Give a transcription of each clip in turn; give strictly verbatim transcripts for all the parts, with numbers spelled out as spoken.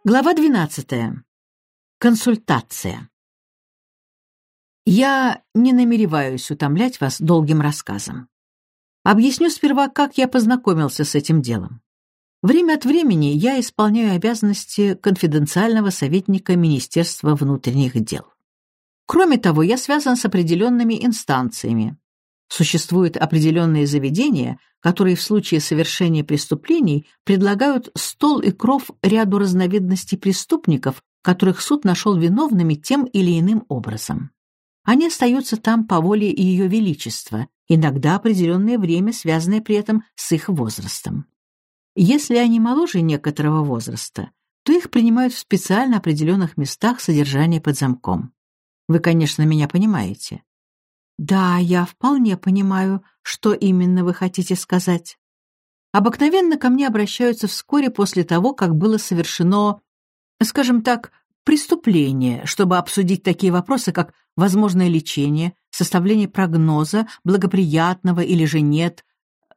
Глава двенадцатая. Консультация. Я не намереваюсь утомлять вас долгим рассказом. Объясню сперва, как я познакомился с этим делом. Время от времени я исполняю обязанности конфиденциального советника Министерства внутренних дел. Кроме того, я связан с определенными инстанциями. Существуют определенные заведения, которые в случае совершения преступлений предлагают стол и кров ряду разновидностей преступников, которых суд нашел виновными тем или иным образом. Они остаются там по воле Ее Величества, иногда определенное время, связанное при этом с их возрастом. Если они моложе некоторого возраста, то их принимают в специально определенных местах содержания под замком. Вы, конечно, меня понимаете. Да, я вполне понимаю, что именно вы хотите сказать. Обыкновенно ко мне обращаются вскоре после того, как было совершено, скажем так, преступление, чтобы обсудить такие вопросы, как возможное лечение, составление прогноза, благоприятного или же нет.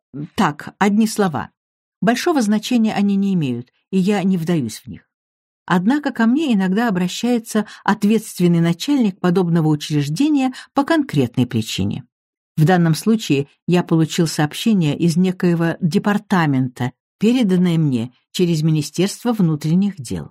Так, одни слова. Большого значения они не имеют, и я не вдаюсь в них. Однако ко мне иногда обращается ответственный начальник подобного учреждения по конкретной причине. В данном случае я получил сообщение из некоего департамента, переданное мне через Министерство внутренних дел.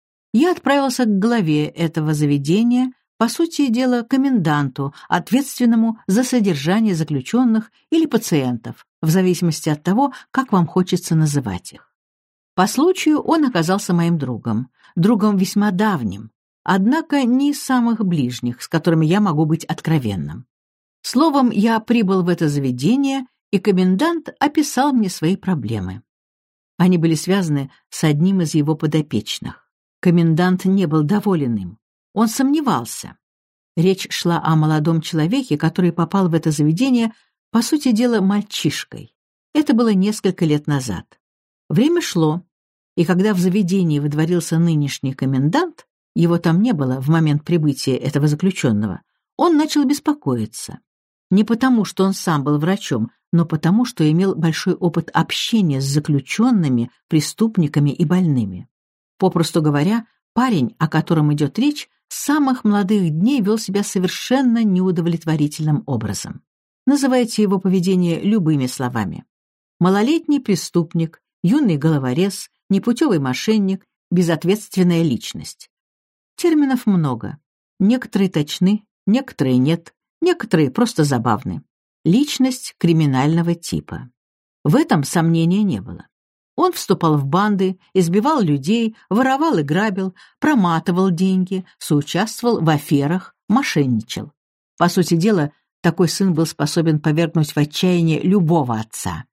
Я отправился к главе этого заведения, по сути дела, коменданту, ответственному за содержание заключенных или пациентов, в зависимости от того, как вам хочется называть их. По случаю он оказался моим другом, другом весьма давним, однако не из самых ближних, с которыми я могу быть откровенным. Словом, я прибыл в это заведение, и комендант описал мне свои проблемы. Они были связаны с одним из его подопечных. Комендант не был доволен им. Он сомневался. Речь шла о молодом человеке, который попал в это заведение, по сути дела, мальчишкой. Это было несколько лет назад. Время шло, и когда в заведении водворился нынешний комендант, его там не было в момент прибытия этого заключенного, он начал беспокоиться. Не потому, что он сам был врачом, но потому, что имел большой опыт общения с заключенными, преступниками и больными. Попросту говоря, парень, о котором идет речь, с самых молодых дней вел себя совершенно неудовлетворительным образом. Называйте его поведение любыми словами. Малолетний преступник, юный головорез, непутевый мошенник, безответственная личность. Терминов много. Некоторые точны, некоторые нет, некоторые просто забавны. Личность криминального типа. В этом сомнения не было. Он вступал в банды, избивал людей, воровал и грабил, проматывал деньги, соучаствовал в аферах, мошенничал. По сути дела, такой сын был способен повергнуть в отчаяние любого отца.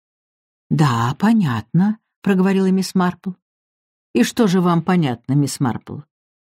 «Да, понятно», — проговорила мисс Марпл. «И что же вам понятно, мисс Марпл?»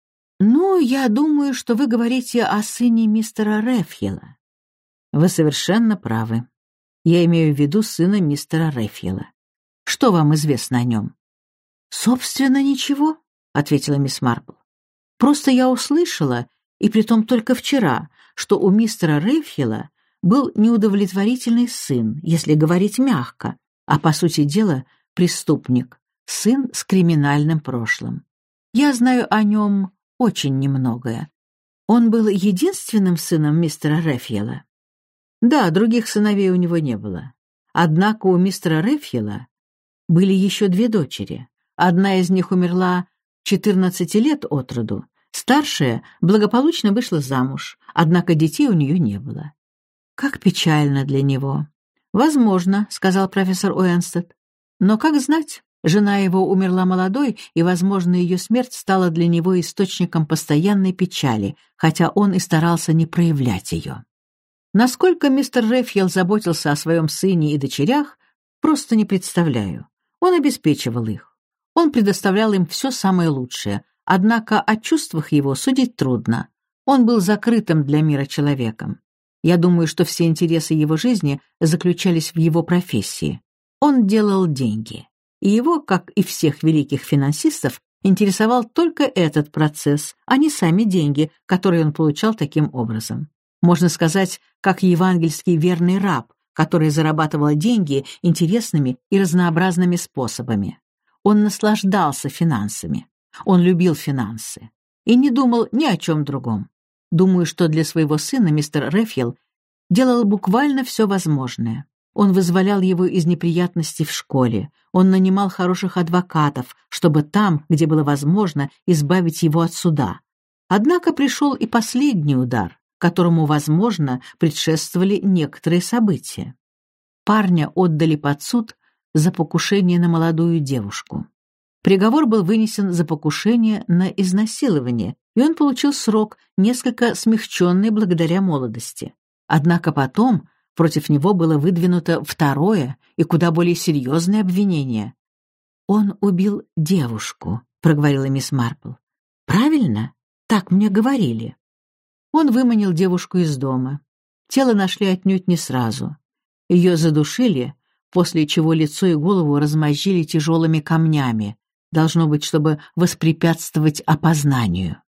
«Ну, я думаю, что вы говорите о сыне мистера Рэфьела». «Вы совершенно правы. Я имею в виду сына мистера Рэфьела. Что вам известно о нем?» «Собственно, ничего», — ответила мисс Марпл. «Просто я услышала, и притом только вчера, что у мистера Рэфьела был неудовлетворительный сын, если говорить мягко, а по сути дела преступник, сын с криминальным прошлым. Я знаю о нем очень немногое. Он был единственным сыном мистера Рэфьела?» «Да, других сыновей у него не было. Однако у мистера Рэфьела были еще две дочери. Одна из них умерла четырнадцати лет от роду, старшая благополучно вышла замуж, однако детей у нее не было. Как печально для него». «Возможно», — сказал профессор Уэнстед. «Но как знать, жена его умерла молодой, и, возможно, ее смерть стала для него источником постоянной печали, хотя он и старался не проявлять ее». Насколько мистер Рэфьел заботился о своем сыне и дочерях, просто не представляю. Он обеспечивал их. Он предоставлял им все самое лучшее, однако о чувствах его судить трудно. Он был закрытым для мира человеком. Я думаю, что все интересы его жизни заключались в его профессии. Он делал деньги. И его, как и всех великих финансистов, интересовал только этот процесс, а не сами деньги, которые он получал таким образом. Можно сказать, как евангельский верный раб, который зарабатывал деньги интересными и разнообразными способами. Он наслаждался финансами. Он любил финансы и не думал ни о чем другом. Думаю, что для своего сына мистер Рэффел делал буквально все возможное. Он вызволял его из неприятностей в школе, он нанимал хороших адвокатов, чтобы там, где было возможно, избавить его от суда. Однако пришел и последний удар, которому, возможно, предшествовали некоторые события. Парня отдали под суд за покушение на молодую девушку. Приговор был вынесен за покушение на изнасилование, и он получил срок, несколько смягченный благодаря молодости. Однако потом против него было выдвинуто второе и куда более серьезное обвинение. «Он убил девушку», — проговорила мисс Марпл. «Правильно? Так мне говорили». Он выманил девушку из дома. Тело нашли отнюдь не сразу. Ее задушили, после чего лицо и голову размозжили тяжелыми камнями, должно быть, чтобы воспрепятствовать опознанию.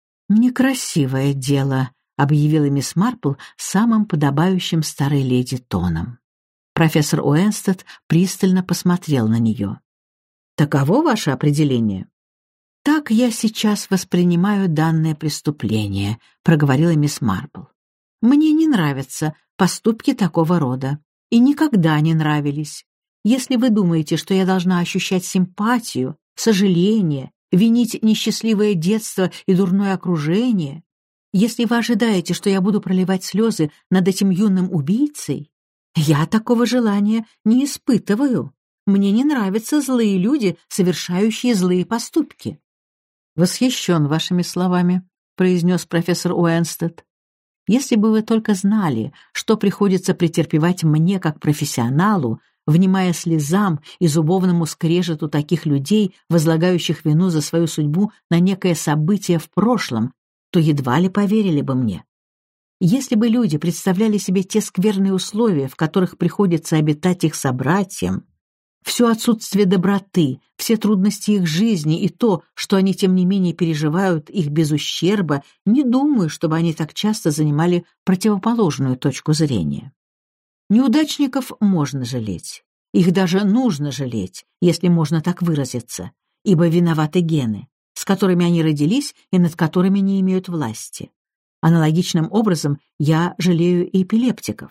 «Некрасивое дело», — объявила мисс Марпл самым подобающим старой леди тоном. Профессор Уэнстед пристально посмотрел на нее. «Таково ваше определение?» «Так я сейчас воспринимаю данное преступление», — проговорила мисс Марпл. «Мне не нравятся поступки такого рода, и никогда не нравились. Если вы думаете, что я должна ощущать симпатию, сожаление, винить несчастливое детство и дурное окружение, если вы ожидаете, что я буду проливать слезы над этим юным убийцей, я такого желания не испытываю. Мне не нравятся злые люди, совершающие злые поступки». «Восхищен вашими словами», — произнес профессор Уэнстед. «Если бы вы только знали, что приходится претерпевать мне как профессионалу, внимая слезам и зубовному скрежету таких людей, возлагающих вину за свою судьбу на некое событие в прошлом, то едва ли поверили бы мне. Если бы люди представляли себе те скверные условия, в которых приходится обитать их собратьям, все отсутствие доброты, все трудности их жизни и то, что они тем не менее переживают их без ущерба, не думаю, чтобы они так часто занимали противоположную точку зрения. Неудачников можно жалеть. Их даже нужно жалеть, если можно так выразиться, ибо виноваты гены, с которыми они родились и над которыми не имеют власти. Аналогичным образом я жалею и эпилептиков.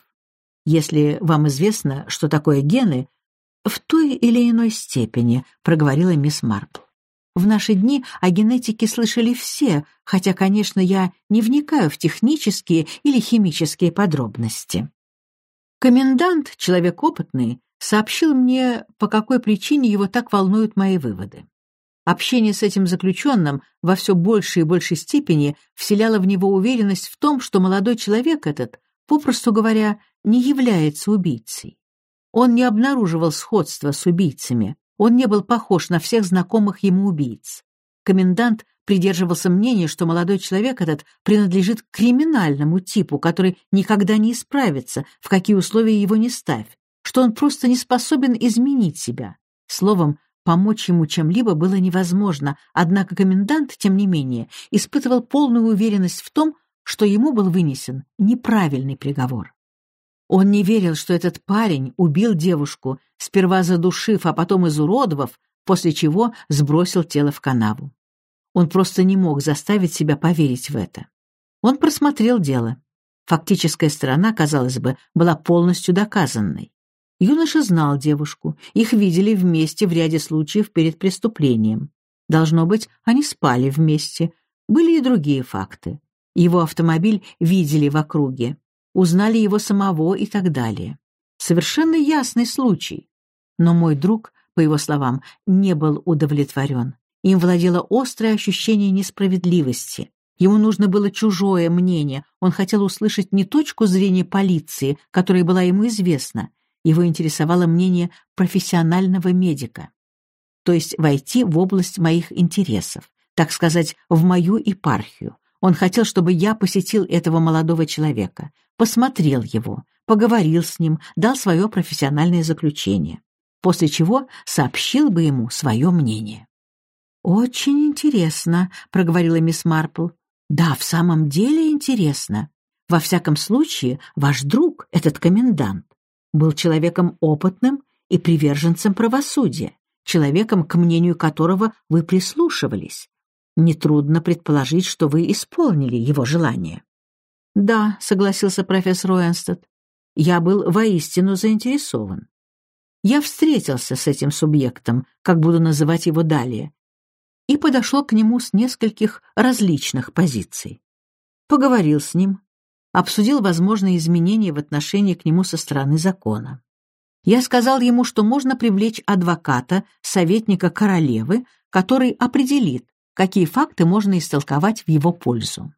Если вам известно, что такое гены, в той или иной степени, проговорила мисс Марпл. В наши дни о генетике слышали все, хотя, конечно, я не вникаю в технические или химические подробности. Комендант, человек опытный, сообщил мне, по какой причине его так волнуют мои выводы. Общение с этим заключенным во все большей и большей степени вселяло в него уверенность в том, что молодой человек этот, попросту говоря, не является убийцей. Он не обнаруживал сходства с убийцами, он не был похож на всех знакомых ему убийц. Комендант придерживался мнения, что молодой человек этот принадлежит к криминальному типу, который никогда не исправится, в какие условия его не ставь, что он просто не способен изменить себя. Словом, помочь ему чем-либо было невозможно, однако комендант, тем не менее, испытывал полную уверенность в том, что ему был вынесен неправильный приговор. Он не верил, что этот парень убил девушку, сперва задушив, а потом изуродовав, после чего сбросил тело в канаву. Он просто не мог заставить себя поверить в это. Он просмотрел дело. Фактическая сторона, казалось бы, была полностью доказанной. Юноша знал девушку, их видели вместе в ряде случаев перед преступлением. Должно быть, они спали вместе. Были и другие факты. Его автомобиль видели в округе. Узнали его самого и так далее. Совершенно ясный случай. Но мой друг, по его словам, не был удовлетворен. Им владело острое ощущение несправедливости. Ему нужно было чужое мнение. Он хотел услышать не точку зрения полиции, которая была ему известна. Его интересовало мнение профессионального медика. То есть войти в область моих интересов, так сказать, в мою епархию. Он хотел, чтобы я посетил этого молодого человека, посмотрел его, поговорил с ним, дал свое профессиональное заключение, после чего сообщил бы ему свое мнение. «Очень интересно», — проговорила мисс Марпл. «Да, в самом деле интересно. Во всяком случае, ваш друг, этот комендант, был человеком опытным и приверженцем правосудия, человеком, к мнению которого вы прислушивались. Нетрудно предположить, что вы исполнили его желание». «Да», — согласился профессор Уэнстед, — «я был воистину заинтересован. Я встретился с этим субъектом, как буду называть его далее, и подошел к нему с нескольких различных позиций. Поговорил с ним, обсудил возможные изменения в отношении к нему со стороны закона. Я сказал ему, что можно привлечь адвоката, советника королевы, который определит, какие факты можно истолковать в его пользу.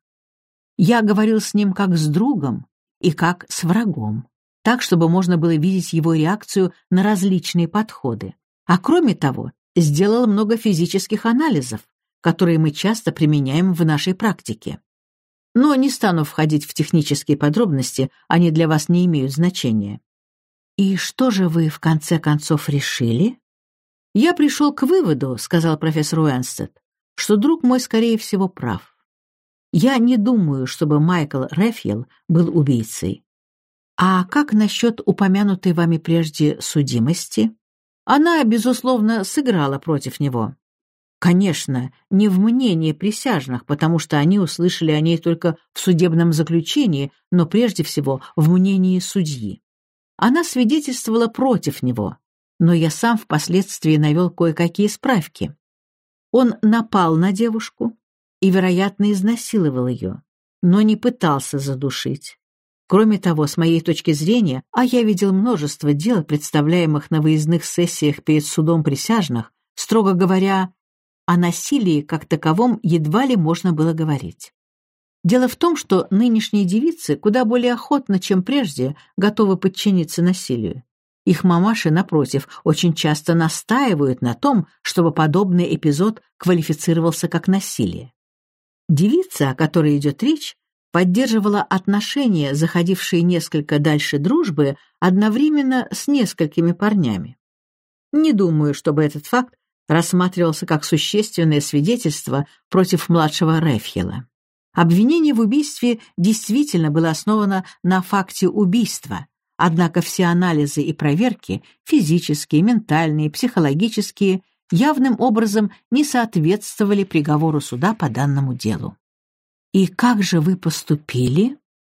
Я говорил с ним как с другом и как с врагом, так, чтобы можно было видеть его реакцию на различные подходы. А кроме того, сделал много физических анализов, которые мы часто применяем в нашей практике. Но не стану входить в технические подробности, они для вас не имеют значения. «И что же вы в конце концов решили?» «Я пришел к выводу, — сказал профессор Уэнстед, — что друг мой, скорее всего, прав. Я не думаю, чтобы Майкл Рэффел был убийцей. А как насчет упомянутой вами прежде судимости? Она, безусловно, сыграла против него. Конечно, не в мнении присяжных, потому что они услышали о ней только в судебном заключении, но прежде всего в мнении судьи. Она свидетельствовала против него, но я сам впоследствии навел кое-какие справки. Он напал на девушку и, вероятно, изнасиловал ее, но не пытался задушить. Кроме того, с моей точки зрения, а я видел множество дел, представляемых на выездных сессиях перед судом присяжных, строго говоря, о насилии как таковом едва ли можно было говорить. Дело в том, что нынешние девицы куда более охотно, чем прежде, готовы подчиниться насилию. Их мамаши, напротив, очень часто настаивают на том, чтобы подобный эпизод квалифицировался как насилие. Девица, о которой идет речь, поддерживала отношения, заходившие несколько дальше дружбы, одновременно с несколькими парнями. Не думаю, чтобы этот факт рассматривался как существенное свидетельство против младшего Рэффела. Обвинение в убийстве действительно было основано на факте убийства, однако все анализы и проверки, физические, ментальные, психологические, явным образом не соответствовали приговору суда по данному делу. «И как же вы поступили?»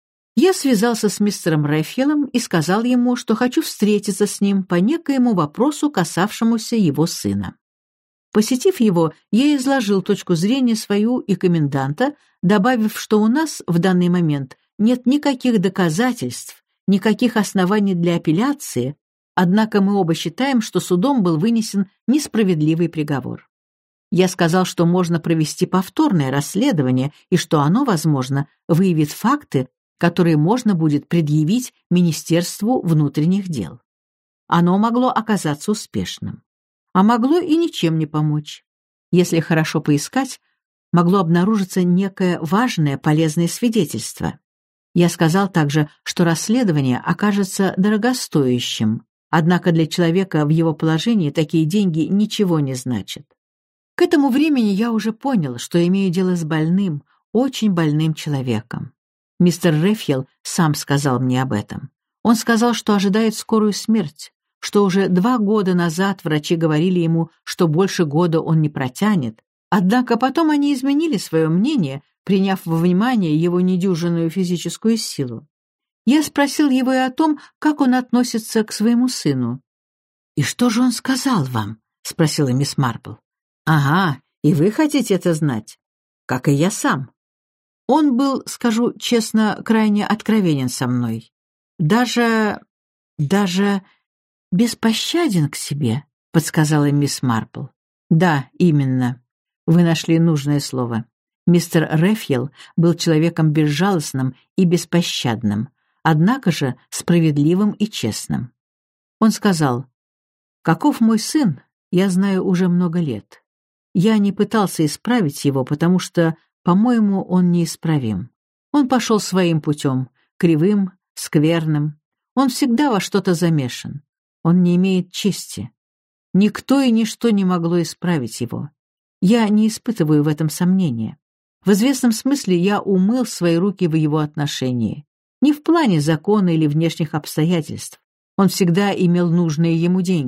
Я связался с мистером Рэффелом и сказал ему, что хочу встретиться с ним по некоему вопросу, касавшемуся его сына. Посетив его, я изложил точку зрения свою и коменданта, добавив, что у нас в данный момент нет никаких доказательств, никаких оснований для апелляции, однако мы оба считаем, что судом был вынесен несправедливый приговор. Я сказал, что можно провести повторное расследование и что оно, возможно, выявит факты, которые можно будет предъявить Министерству внутренних дел. Оно могло оказаться успешным. А могло и ничем не помочь. Если хорошо поискать, могло обнаружиться некое важное полезное свидетельство. Я сказал также, что расследование окажется дорогостоящим, однако для человека в его положении такие деньги ничего не значат. К этому времени я уже понял, что имею дело с больным, очень больным человеком. Мистер Рэффел сам сказал мне об этом. Он сказал, что ожидает скорую смерть, что уже два года назад врачи говорили ему, что больше года он не протянет, однако потом они изменили свое мнение, приняв во внимание его недюжинную физическую силу. Я спросил его и о том, как он относится к своему сыну. «И что же он сказал вам?» — спросила мисс Марпл. «Ага, и вы хотите это знать? Как и я сам. Он был, скажу честно, крайне откровенен со мной. Даже... даже... беспощаден к себе», — подсказала мисс Марпл. «Да, именно. Вы нашли нужное слово. Мистер Рэффел был человеком безжалостным и беспощадным, однако же справедливым и честным. Он сказал: «Каков мой сын, я знаю уже много лет. Я не пытался исправить его, потому что, по-моему, он неисправим. Он пошел своим путем, кривым, скверным. Он всегда во что-то замешан. Он не имеет чести. Никто и ничто не могло исправить его. Я не испытываю в этом сомнения. В известном смысле я умыл свои руки в его отношении. Не в плане закона или внешних обстоятельств. Он всегда имел нужные ему деньги.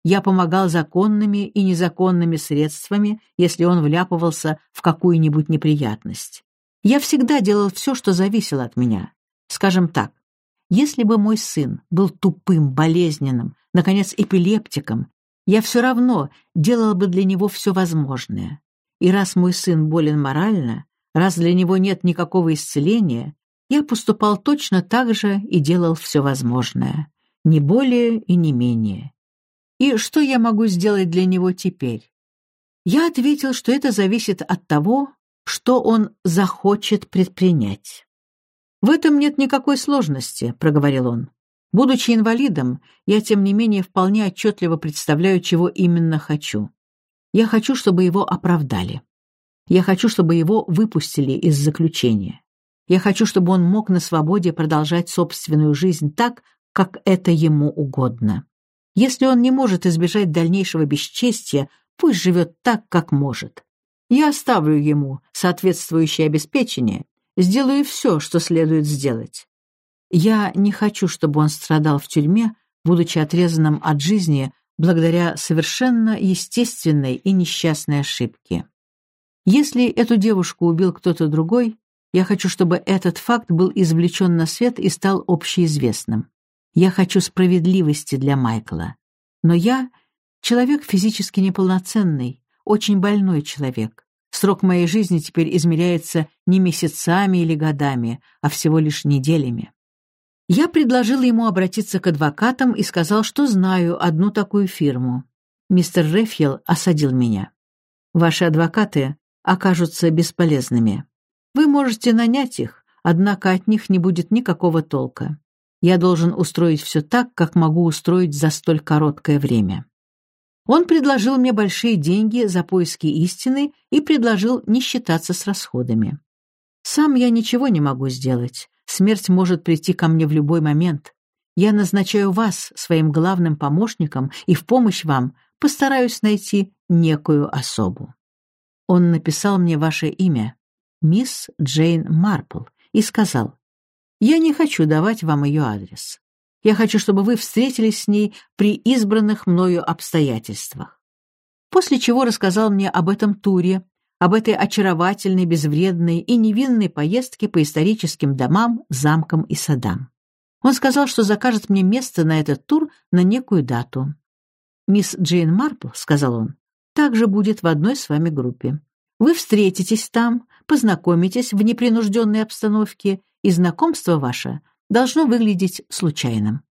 я помогал законными и незаконными средствами, если он вляпывался в какую-нибудь неприятность. Я всегда делал все, что зависело от меня. Скажем так, если бы мой сын был тупым, болезненным, наконец, эпилептиком, я все равно делал бы для него все возможное. И раз мой сын болен морально, раз для него нет никакого исцеления, я поступал точно так же и делал все возможное, не более и не менее. И что я могу сделать для него теперь? Я ответил, что это зависит от того, что он захочет предпринять. «В этом нет никакой сложности», — проговорил он. «Будучи инвалидом, я, тем не менее, вполне отчетливо представляю, чего именно хочу. Я хочу, чтобы его оправдали. Я хочу, чтобы его выпустили из заключения. Я хочу, чтобы он мог на свободе продолжать собственную жизнь так, как это ему угодно. Если он не может избежать дальнейшего бесчестия, пусть живет так, как может. Я оставлю ему соответствующее обеспечение, сделаю все, что следует сделать. Я не хочу, чтобы он страдал в тюрьме, будучи отрезанным от жизни благодаря совершенно естественной и несчастной ошибке. Если эту девушку убил кто-то другой, я хочу, чтобы этот факт был извлечен на свет и стал общеизвестным. Я хочу справедливости для Майкла. Но я — человек физически неполноценный, очень больной человек. Срок моей жизни теперь измеряется не месяцами или годами, а всего лишь неделями. Я предложил ему обратиться к адвокатам и сказал, что знаю одну такую фирму. Мистер Рэффел осадил меня. Ваши адвокаты окажутся бесполезными. Вы можете нанять их, однако от них не будет никакого толка. Я должен устроить все так, как могу устроить за столь короткое время. Он предложил мне большие деньги за поиски истины и предложил не считаться с расходами. Сам я ничего не могу сделать. Смерть может прийти ко мне в любой момент. Я назначаю вас своим главным помощником и в помощь вам постараюсь найти некую особу. Он написал мне ваше имя, мисс Джейн Марпл, и сказал: «Я не хочу давать вам ее адрес. Я хочу, чтобы вы встретились с ней при избранных мною обстоятельствах». После чего рассказал мне об этом туре, об этой очаровательной, безвредной и невинной поездке по историческим домам, замкам и садам. Он сказал, что закажет мне место на этот тур на некую дату. «Мисс Джейн Марпл, — сказал он, — также будет в одной с вами группе. Вы встретитесь там, познакомитесь в непринужденной обстановке, и знакомство ваше должно выглядеть случайным.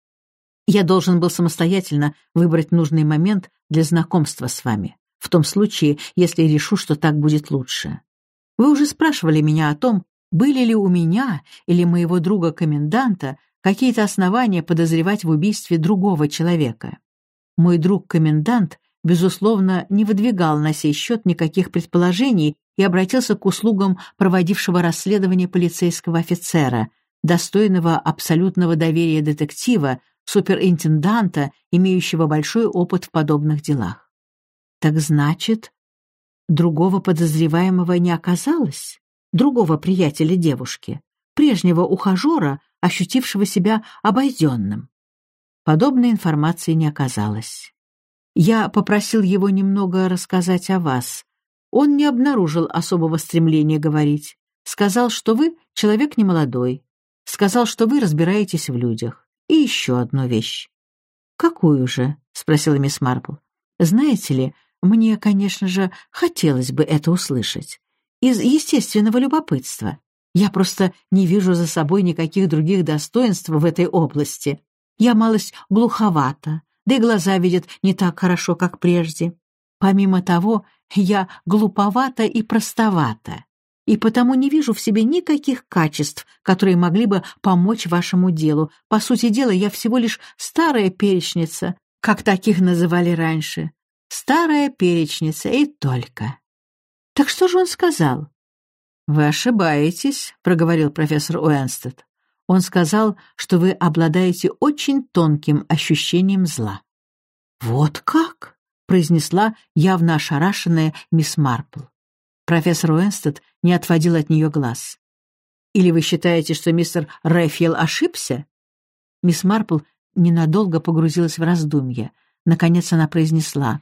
Я должен был самостоятельно выбрать нужный момент для знакомства с вами, в том случае, если решу, что так будет лучше. Вы уже спрашивали меня о том, были ли у меня или моего друга-коменданта какие-то основания подозревать в убийстве другого человека. Мой друг-комендант, безусловно, не выдвигал на сей счет никаких предположений и обратился к услугам проводившего расследование полицейского офицера, достойного абсолютного доверия детектива, суперинтенданта, имеющего большой опыт в подобных делах. Так значит, другого подозреваемого не оказалось? Другого приятеля девушки, прежнего ухажера, ощутившего себя обойденным? Подобной информации не оказалось. Я попросил его немного рассказать о вас. Он не обнаружил особого стремления говорить. Сказал, что вы человек немолодой. Сказал, что вы разбираетесь в людях. И еще одну вещь. «Какую же?» — спросила мисс Марпл. «Знаете ли, мне, конечно же, хотелось бы это услышать. Из естественного любопытства. Я просто не вижу за собой никаких других достоинств в этой области. Я малость глуховата, да и глаза видят не так хорошо, как прежде. Помимо того, я глуповата и простовата, и потому не вижу в себе никаких качеств, которые могли бы помочь вашему делу. По сути дела, я всего лишь старая перечница, как таких называли раньше. Старая перечница и только». «Так что же он сказал?» «Вы ошибаетесь», — проговорил профессор Уэнстед. «Он сказал, что вы обладаете очень тонким ощущением зла». «Вот как?» — произнесла явно ошарашенная мисс Марпл. Профессор Уэнстед не отводил от нее глаз. «Или вы считаете, что мистер Рэффел ошибся?» Мисс Марпл ненадолго погрузилась в раздумья. Наконец она произнесла: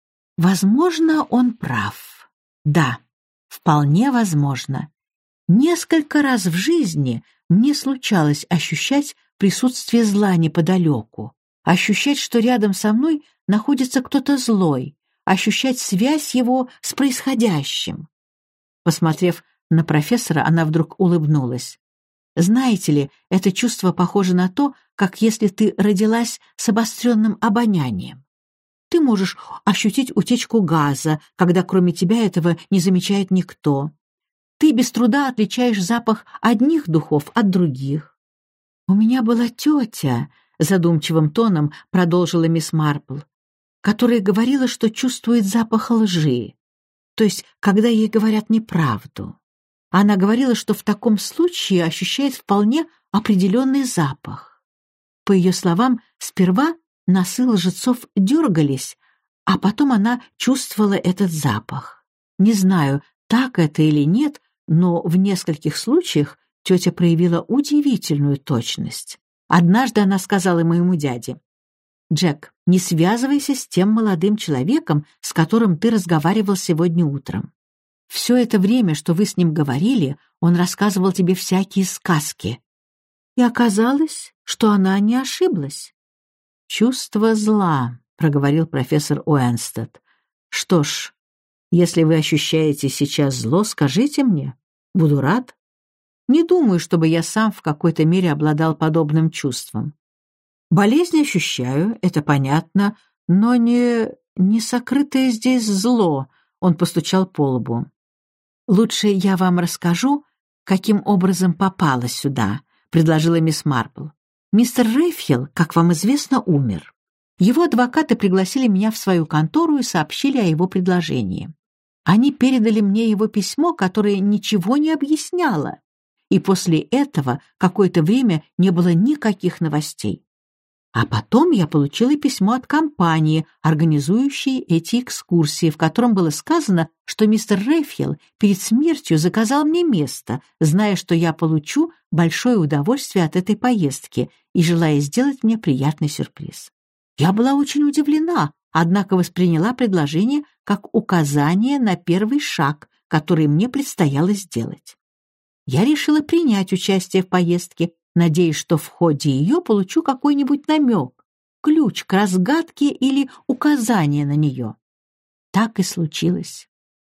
«Возможно, он прав. Да, вполне возможно. Несколько раз в жизни мне случалось ощущать присутствие зла неподалеку, ощущать, что рядом со мной находится кто-то злой, ощущать связь его с происходящим». Посмотрев на профессора, она вдруг улыбнулась. «Знаете ли, это чувство похоже на то, как если ты родилась с обостренным обонянием. Ты можешь ощутить утечку газа, когда кроме тебя этого не замечает никто. Ты без труда отличаешь запах одних духов от других». «У меня была тетя», — задумчивым тоном продолжила мисс Марпл, «которая говорила, что чувствует запах лжи, то есть когда ей говорят неправду. Она говорила, что в таком случае ощущает вполне определенный запах. По ее словам, сперва носы лжецов дергались, а потом она чувствовала этот запах. Не знаю, так это или нет, но в нескольких случаях тетя проявила удивительную точность. Однажды она сказала моему дяде: «Джек, не связывайся с тем молодым человеком, с которым ты разговаривал сегодня утром. Все это время, что вы с ним говорили, он рассказывал тебе всякие сказки». И оказалось, что она не ошиблась. «Чувство зла», — проговорил профессор Уэнстед. «Что ж, если вы ощущаете сейчас зло, скажите мне. Буду рад. Не думаю, чтобы я сам в какой-то мере обладал подобным чувством. Болезнь ощущаю, это понятно, но не... не сокрытое здесь зло», — он постучал по лбу. «Лучше я вам расскажу, каким образом попала сюда», — предложила мисс Марпл. «Мистер Рейфхилл, как вам известно, умер. Его адвокаты пригласили меня в свою контору и сообщили о его предложении. Они передали мне его письмо, которое ничего не объясняло, и после этого какое-то время не было никаких новостей. А потом я получила письмо от компании, организующей эти экскурсии, в котором было сказано, что мистер Рейфхилл перед смертью заказал мне место, зная, что я получу большое удовольствие от этой поездки и желая сделать мне приятный сюрприз. Я была очень удивлена, однако восприняла предложение как указание на первый шаг, который мне предстояло сделать. Я решила принять участие в поездке, надеясь, что в ходе ее получу какой-нибудь намек, ключ к разгадке или указание на нее. Так и случилось.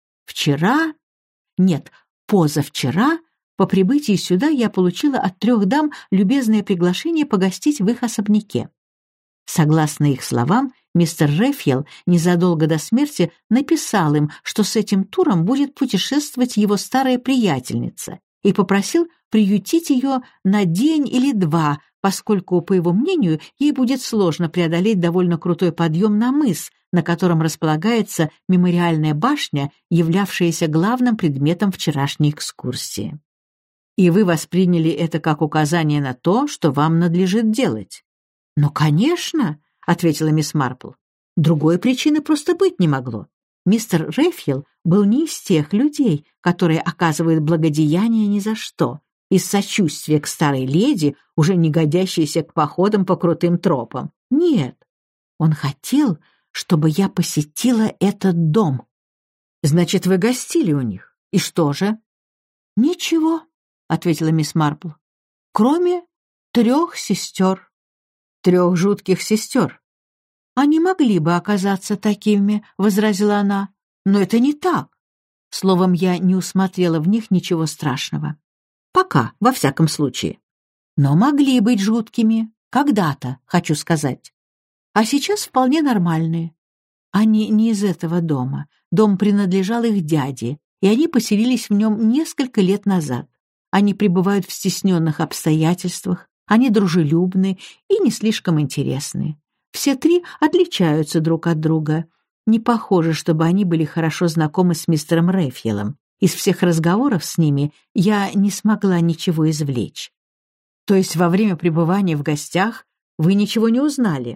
Вчера, нет, позавчера, по прибытии сюда я получила от трех дам любезное приглашение погостить в их особняке. Согласно их словам, мистер Рейфхилл незадолго до смерти написал им, что с этим туром будет путешествовать его старая приятельница, и попросил приютить ее на день или два, поскольку, по его мнению, ей будет сложно преодолеть довольно крутой подъем на мыс, на котором располагается мемориальная башня, являвшаяся главным предметом вчерашней экскурсии. «И вы восприняли это как указание на то, что вам надлежит делать?» «Ну, конечно», — ответила мисс Марпл. «Другой причины просто быть не могло. Мистер Рейфхилл был не из тех людей, которые оказывают благодеяние ни за что, из сочувствия к старой леди, уже не годящейся к походам по крутым тропам. Нет, он хотел, чтобы я посетила этот дом». «Значит, вы гостили у них? И что же?» «Ничего», — ответила мисс Марпл, «кроме трех сестер». «Трех жутких сестер?» «Они могли бы оказаться такими», — возразила она, «но это не так. Словом, я не усмотрела в них ничего страшного. Пока, во всяком случае. Но могли быть жуткими. Когда-то, хочу сказать. А сейчас вполне нормальные. Они не из этого дома. Дом принадлежал их дяде, и они поселились в нем несколько лет назад. Они пребывают в стесненных обстоятельствах, они дружелюбны и не слишком интересны. Все три отличаются друг от друга. Не похоже, чтобы они были хорошо знакомы с мистером Рейфхиллом. Из всех разговоров с ними я не смогла ничего извлечь». «То есть во время пребывания в гостях вы ничего не узнали?»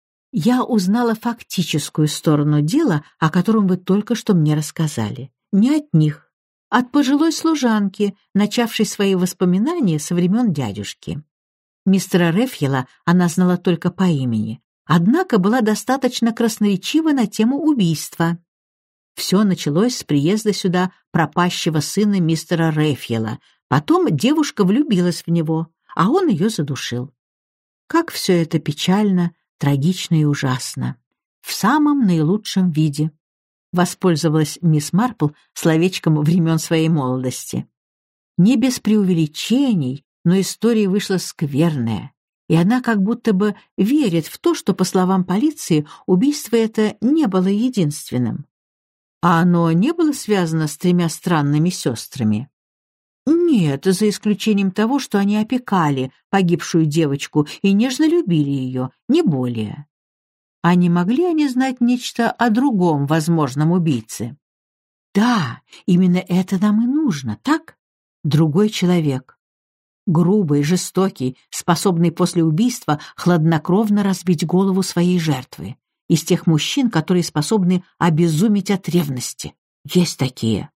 «Я узнала фактическую сторону дела, о котором вы только что мне рассказали. Не от них, от пожилой служанки, начавшей свои воспоминания со времен дядюшки. Мистера Рейфхилла она знала только по имени. однако была достаточно красноречива на тему убийства. Все началось с приезда сюда пропащего сына мистера Рэйфьела. Потом девушка влюбилась в него, а он ее задушил. Как все это печально, трагично и ужасно. В самом наилучшем виде. Воспользовалась мисс Марпл словечком времен своей молодости. Не без преувеличений, но история вышла скверная, и она как будто бы верит в то, что, по словам полиции, убийство это не было единственным. А оно не было связано с тремя странными сестрами? Нет, за исключением того, что они опекали погибшую девочку и нежно любили ее, не более. А не могли они знать нечто о другом возможном убийце? Да, именно это нам и нужно, так? Другой человек. Грубый, жестокий, способный после убийства хладнокровно разбить голову своей жертвы. Из тех мужчин, которые способны обезуметь от ревности. Есть такие.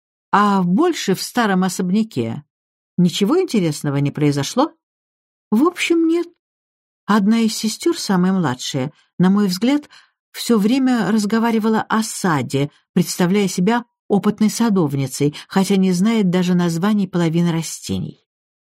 А больше в старом особняке ничего интересного не произошло? В общем, нет. Одна из сестер, самая младшая, на мой взгляд, все время разговаривала о саде, представляя себя опытной садовницей, хотя не знает даже названий половины растений.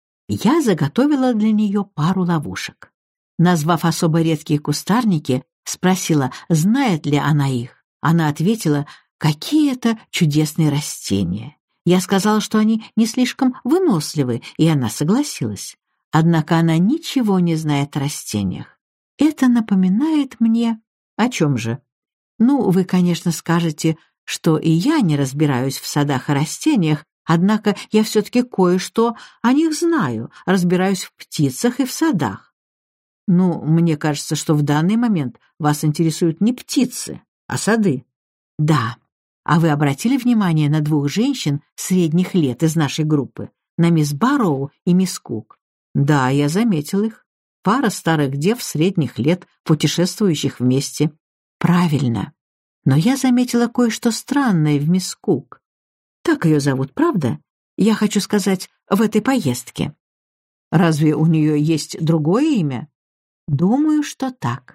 Я заготовила для нее пару ловушек. Назвав особо редкие кустарники, спросила, знает ли она их. Она ответила, какие это чудесные растения. Я сказала, что они не слишком выносливы, и она согласилась. Однако она ничего не знает о растениях. Это напоминает мне... О чем же? Ну, вы, конечно, скажете, что и я не разбираюсь в садах и растениях, однако я все-таки кое-что о них знаю, разбираюсь в птицах и в садах. Ну, мне кажется, что в данный момент вас интересуют не птицы, а сады. Да. А вы обратили внимание на двух женщин средних лет из нашей группы, на мисс Барроу и мисс Кук? Да, я заметил их. Пара старых дев средних лет, путешествующих вместе. Правильно. Но я заметила кое-что странное в мисс Кук. Так ее зовут, правда? Я хочу сказать, в этой поездке. Разве у нее есть другое имя? Думаю, что так.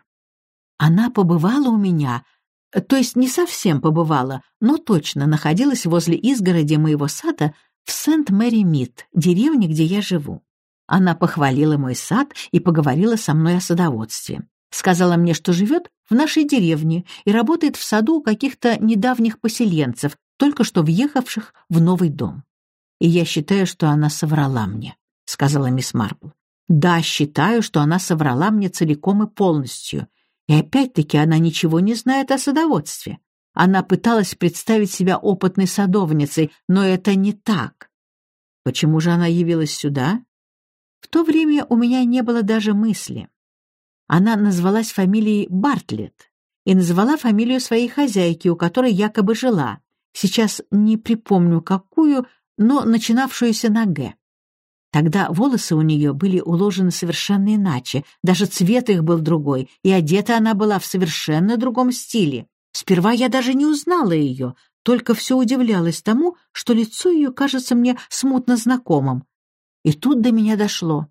Она побывала у меня, то есть не совсем побывала, но точно находилась возле изгороди моего сада в Сент-Мэри-Мид, деревне, где я живу. Она похвалила мой сад и поговорила со мной о садоводстве. Сказала мне, что живет в нашей деревне и работает в саду у каких-то недавних поселенцев, только что въехавших в новый дом. И я считаю, что она соврала мне, сказала мисс Марпл. Да, считаю, что она соврала мне целиком и полностью. И опять-таки она ничего не знает о садоводстве. Она пыталась представить себя опытной садовницей, но это не так. Почему же она явилась сюда? В то время у меня не было даже мысли. Она назвалась фамилией Бартлетт и назвала фамилию своей хозяйки, у которой якобы жила. Сейчас не припомню какую, но начинавшуюся на «Г». Тогда волосы у нее были уложены совершенно иначе, даже цвет их был другой, и одета она была в совершенно другом стиле. Сперва я даже не узнала ее, только все удивлялась тому, что лицо ее кажется мне смутно знакомым. И тут до меня дошло.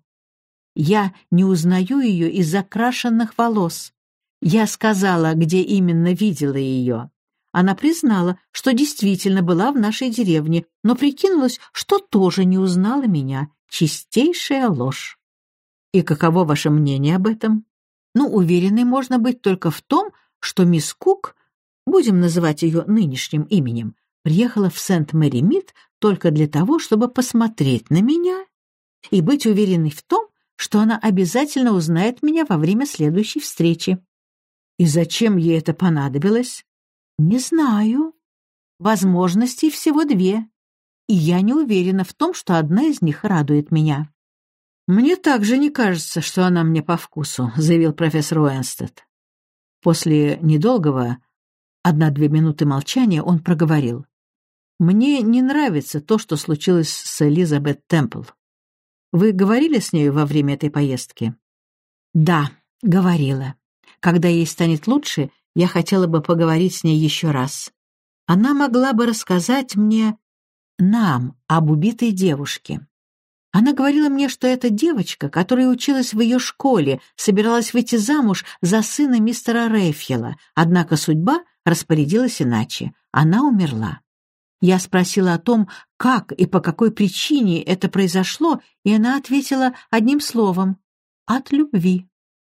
Я не узнаю ее из-за крашенных волос. Я сказала, где именно видела ее. Она признала, что действительно была в нашей деревне, но прикинулась, что тоже не узнала меня. Чистейшая ложь. И каково ваше мнение об этом? Ну, уверенной можно быть только в том, что мисс Кук, будем называть ее нынешним именем, приехала в Сент-Мэри-Мид только для того, чтобы посмотреть на меня и быть уверенной в том, что она обязательно узнает меня во время следующей встречи. И зачем ей это понадобилось? Не знаю. Возможностей всего две. И я не уверена в том, что одна из них радует меня. «Мне также не кажется, что она мне по вкусу», — заявил профессор Уэнстед. После недолгого, одна-две минуты молчания, он проговорил. «Мне не нравится то, что случилось с Элизабет Темпл. Вы говорили с нею во время этой поездки?» «Да, говорила. Когда ей станет лучше, я хотела бы поговорить с ней еще раз. Она могла бы рассказать мне, нам, об убитой девушке. Она говорила мне, что эта девочка, которая училась в ее школе, собиралась выйти замуж за сына мистера Рейфьела, однако судьба распорядилась иначе. Она умерла. Я спросила о том, как и по какой причине это произошло, и она ответила одним словом — «от любви».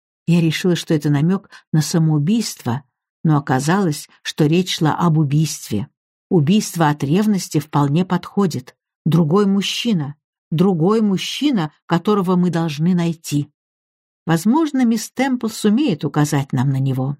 Я решила, что это намек на самоубийство, но оказалось, что речь шла об убийстве. Убийство от ревности вполне подходит. Другой мужчина, другой мужчина, которого мы должны найти. Возможно, мисс Темпл сумеет указать нам на него.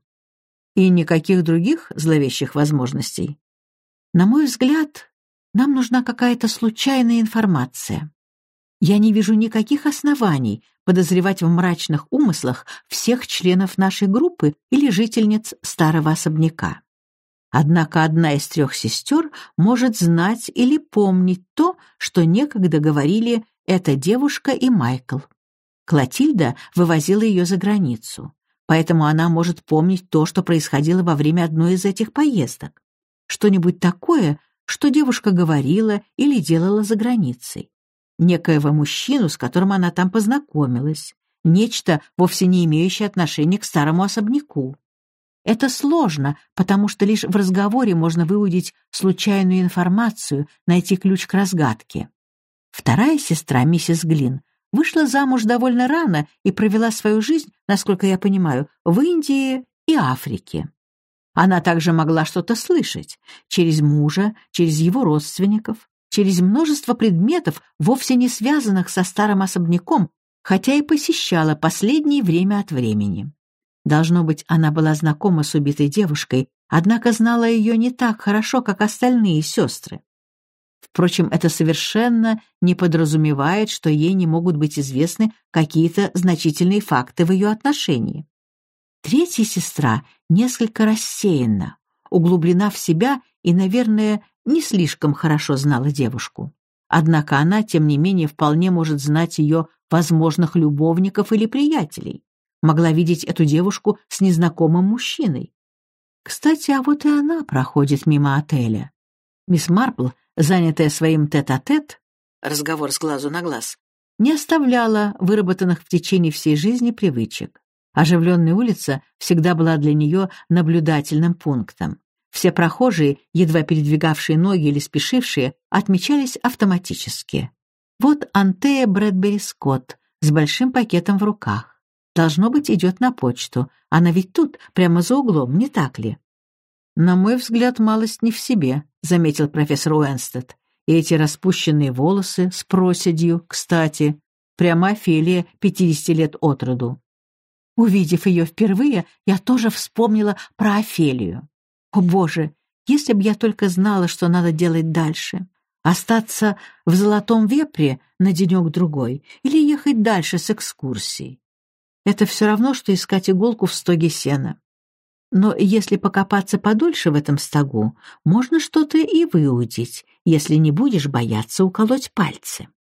И никаких других зловещих возможностей. На мой взгляд, нам нужна какая-то случайная информация. Я не вижу никаких оснований подозревать в мрачных умыслах всех членов нашей группы или жительниц старого особняка. Однако одна из трех сестер может знать или помнить то, что некогда говорили эта девушка и Майкл. Клотильда вывозила ее за границу, поэтому она может помнить то, что происходило во время одной из этих поездок. Что-нибудь такое, что девушка говорила или делала за границей. Некоего мужчину, с которым она там познакомилась. Нечто, вовсе не имеющее отношения к старому особняку. Это сложно, потому что лишь в разговоре можно выудить случайную информацию, найти ключ к разгадке. Вторая сестра, миссис Глин, вышла замуж довольно рано и провела свою жизнь, насколько я понимаю, в Индии и Африке. Она также могла что-то слышать через мужа, через его родственников, через множество предметов, вовсе не связанных со старым особняком, хотя и посещала последнее время от времени. Должно быть, она была знакома с убитой девушкой, однако знала ее не так хорошо, как остальные сестры. Впрочем, это совершенно не подразумевает, что ей не могут быть известны какие-то значительные факты в ее отношении. Третья сестра несколько рассеянна, углублена в себя и, наверное, не слишком хорошо знала девушку. Однако она, тем не менее, вполне может знать ее возможных любовников или приятелей. Могла видеть эту девушку с незнакомым мужчиной. Кстати, а вот и она проходит мимо отеля. Мисс Марпл, занятая своим тет-а-тет, разговор с глазу на глаз, не оставляла выработанных в течение всей жизни привычек. Оживленная улица всегда была для нее наблюдательным пунктом. Все прохожие, едва передвигавшие ноги или спешившие, отмечались автоматически. Вот Антея Брэдбери Скотт с большим пакетом в руках. Должно быть, идет на почту. Она ведь тут, прямо за углом, не так ли? «На мой взгляд, малость не в себе», — заметил профессор Уэнстед. «И эти распущенные волосы с проседью, кстати, прямо Офелия, пятидесяти лет от роду». Увидев ее впервые, я тоже вспомнила про Офелию. О, Боже, если б я только знала, что надо делать дальше. Остаться в Золотом Вепре на денек-другой или ехать дальше с экскурсией. Это все равно, что искать иголку в стоге сена. Но если покопаться подольше в этом стогу, можно что-то и выудить, если не будешь бояться уколоть пальцы.